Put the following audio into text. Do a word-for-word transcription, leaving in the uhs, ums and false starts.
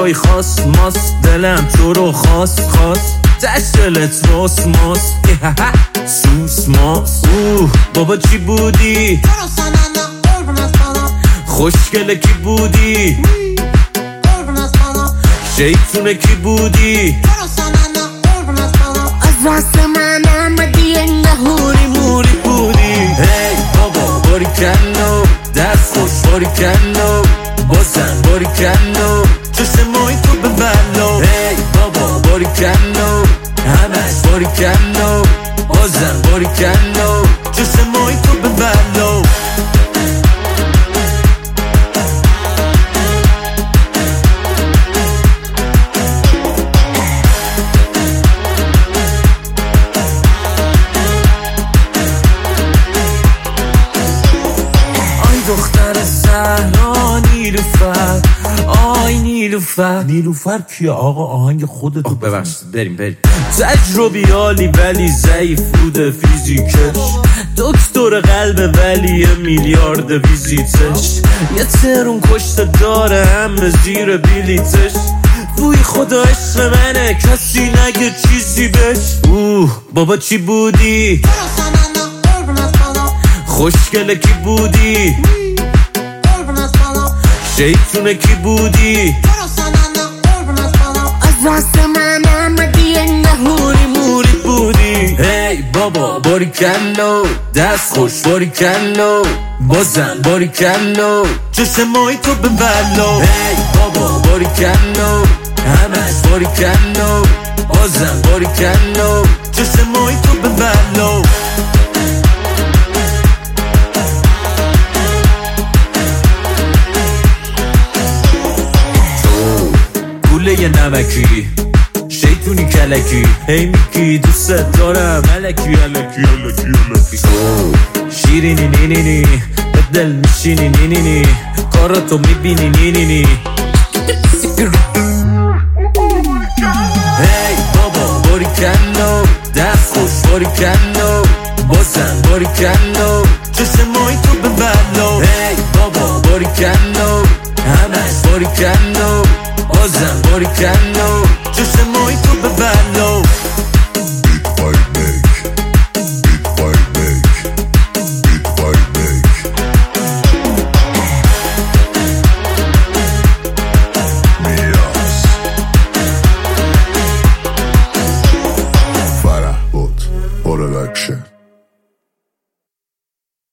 جای خاص ماست، دلم تو رو خواست خواست تشلت راست ماست سوس ماست. اوه بابا چی بودی؟ خوشگله کی بودی؟ شیطونه کی بودی؟ از راست من آمدی نهوری موری بودی. هی بابا باری کنو دست خوش باری کنو بازم باری کنو چشمای تو به بلا. هی بابا باری کنو همش باری کنو بازم باری کنو چشمای تو به بلا. دختر زهرا نیلوفر آی نیلوفر. نیلوفر کیه آقا؟ آهنگ خودتو ببخشید بریم بریم. تجربیالی ولی ضعیف بوده فیزیکش، دکتر قلب ولی میلیارد ویزیتش، یه ترون کشته داره همه زیر بلیتش. وی خدا عشق منه کسی نگه چیزی بش. اوه بابا چی بودی؟ خوشگله کی بودی؟ شیطونه کی بودی؟ از راست من آمدی نهوری موری بودی. هی بابا باری کنو دست خوش باری کنو بازم باری کنو چشمای تو به بلا. هی بابا باری کنو همش باری کنو بازم باری کنو چشمای تو به بلا. یه نمکی شیطونی کلکی هی میگی دوست دارم الکی الکی الکی الکی. شیرینی نینینی به دل میشینی نینینی کاراتو میبینی نینینی. هی بابا باری کنو دست خوش باری کنو بازم باری کنو چشمای تو به بلا. هی بابا باری کنو همش باری کنو بازم باری کنو چشمای تو به بلا. فرح بود production.